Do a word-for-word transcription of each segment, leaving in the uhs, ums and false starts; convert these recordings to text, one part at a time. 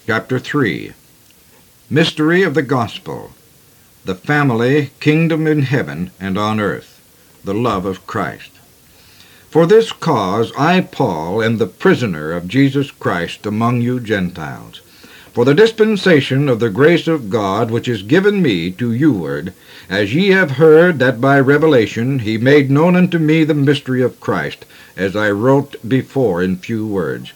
Chapter three. Mystery of the Gospel. The family, kingdom in heaven and on earth. The love of Christ. For this cause I, Paul, am the prisoner of Jesus Christ among you Gentiles, for the dispensation of the grace of God which is given me to youward, as ye have heard that by revelation he made known unto me the mystery of Christ, as I wrote before in few words,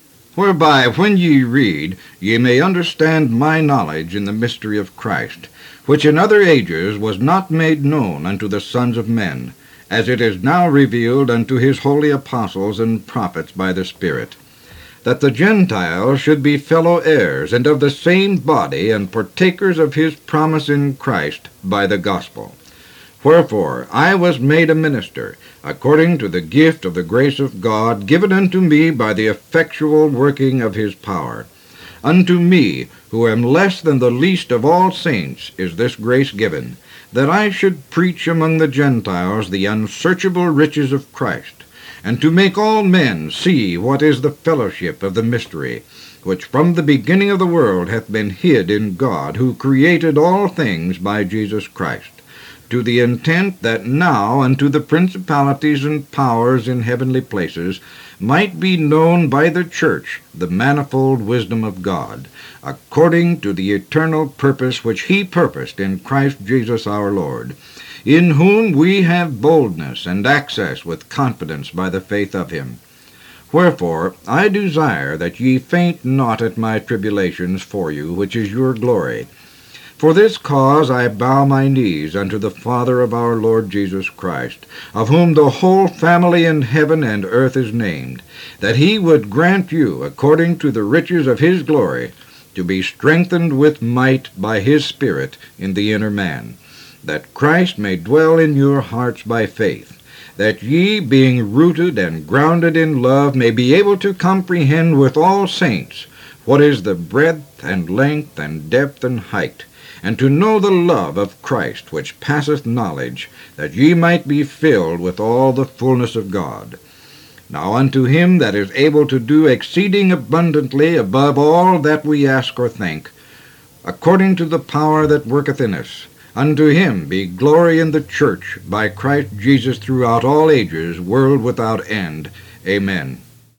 whereby when ye read, ye may understand my knowledge in the mystery of Christ, which in other ages was not made known unto the sons of men, as it is now revealed unto his holy apostles and prophets by the Spirit, that the Gentiles should be fellow heirs, and of the same body, and partakers of his promise in Christ by the gospel. Wherefore I was made a minister, according to the gift of the grace of God, given unto me by the effectual working of his power. Unto me, who am less than the least of all saints, is this grace given, that I should preach among the Gentiles the unsearchable riches of Christ, and to make all men see what is the fellowship of the mystery, which from the beginning of the world hath been hid in God, who created all things by Jesus Christ, to the intent that now unto the principalities and powers in heavenly places might be known by the church the manifold wisdom of God, according to the eternal purpose which he purposed in Christ Jesus our Lord, in whom we have boldness and access with confidence by the faith of him. Wherefore I desire that ye faint not at my tribulations for you, which is your glory. For this cause I bow my knees unto the Father of our Lord Jesus Christ, of whom the whole family in heaven and earth is named, that he would grant you, according to the riches of his glory, to be strengthened with might by his Spirit in the inner man, that Christ may dwell in your hearts by faith, that ye, being rooted and grounded in love, may be able to comprehend with all saints what is the breadth and length and depth and height, and to know the love of Christ which passeth knowledge, that ye might be filled with all the fullness of God. Now unto him that is able to do exceeding abundantly above all that we ask or think, according to the power that worketh in us, unto him be glory in the church by Christ Jesus throughout all ages, world without end. Amen.